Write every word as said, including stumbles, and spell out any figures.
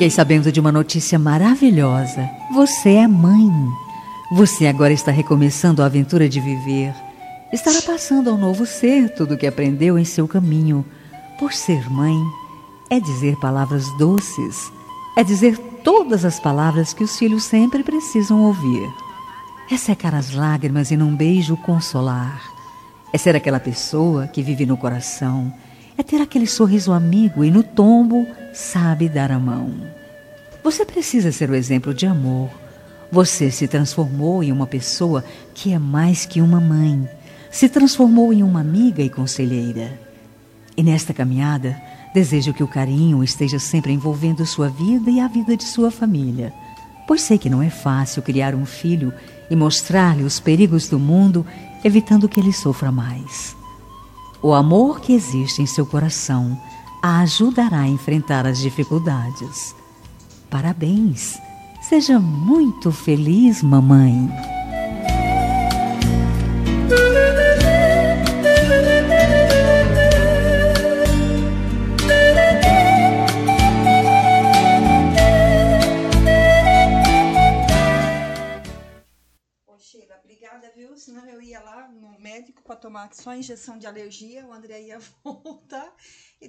Fiquei sabendo de uma notícia maravilhosa. Você é mãe. Você agora está recomeçando a aventura de viver. Estará passando ao novo ser tudo o que aprendeu em seu caminho. Por ser mãe, é dizer palavras doces. É dizer todas as palavras que os filhos sempre precisam ouvir. É secar as lágrimas e num beijo consolar. É ser aquela pessoa que vive no coração. É ter aquele sorriso amigo e no tombo sabe dar a mão. Você precisa ser o exemplo de amor. Você se transformou em uma pessoa que é mais que uma mãe. Se transformou em uma amiga e conselheira. E nesta caminhada, desejo que o carinho esteja sempre envolvendo sua vida e a vida de sua família. Pois sei que não é fácil criar um filho e mostrar-lhe os perigos do mundo, evitando que ele sofra mais. O amor que existe em seu coração a ajudará a enfrentar as dificuldades. Parabéns! Seja muito feliz, mamãe! Sheila, obrigada, viu? Senão eu ia lá no médico para tomar só injeção de alergia, o André ia voltar.